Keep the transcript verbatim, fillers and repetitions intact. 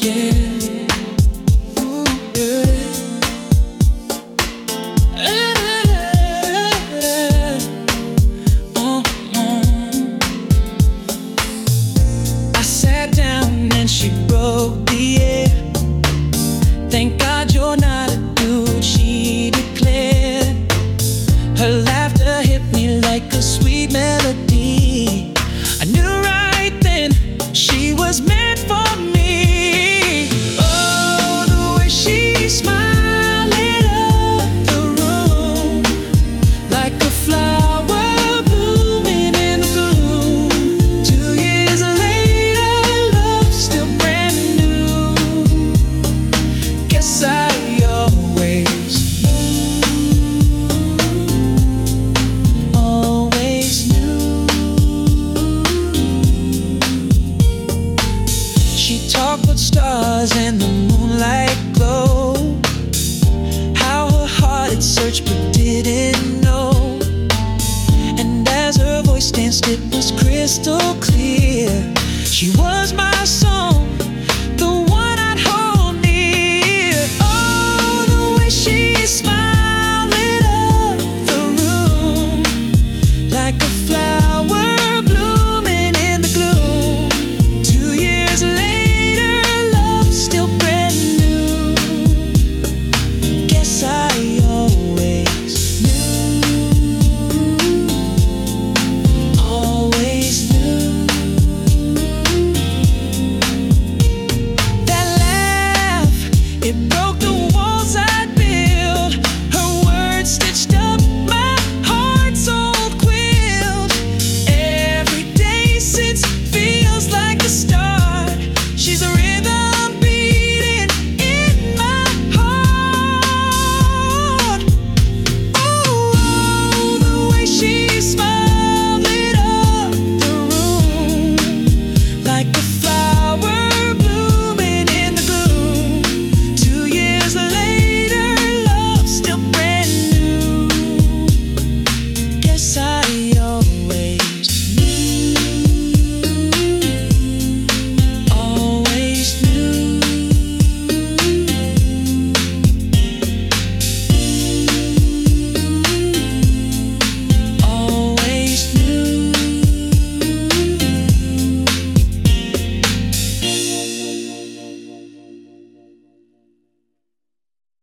She broke the air. Thank God you're not a dude, she declared. Her laughter hit me like a sweet melody. I knew right then she was meant for me. Oh, the way she smiled lit up the room like a flower blooming in the gloom. Two years later, love still brand new. Guess I always, always knew. She talked with stars and the moonlight glow, how her heart had searched but didn't know. And as her voice danced, it was crystal clear. She was my soul.